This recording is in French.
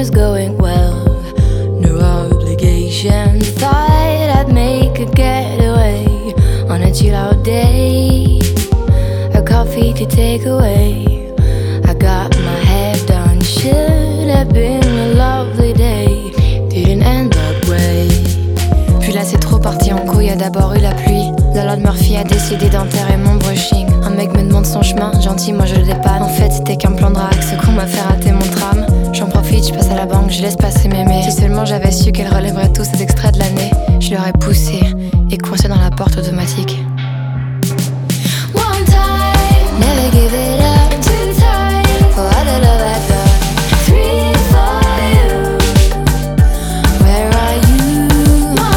was going well, no obligation. Thought I'd make a getaway on a chill out day. A coffee to take away. I got my hair done, should have been a lovely day. Didn't end that way. Puis là c'est trop parti en couille, y'a d'abord eu la pluie. La Lord Murphy a décidé d'enterrer mon brushing. Un mec me demande son chemin, gentil moi je le dépanne. En fait c'était qu'un plan de drague, ce qu'on m'a fait rater mon tram. J'en profite, je passe à la banque, je laisse passer mémé. Si seulement j'avais su qu'elle relèverait tous ces extraits de l'année, je l'aurais poussé et coincé dans la porte automatique.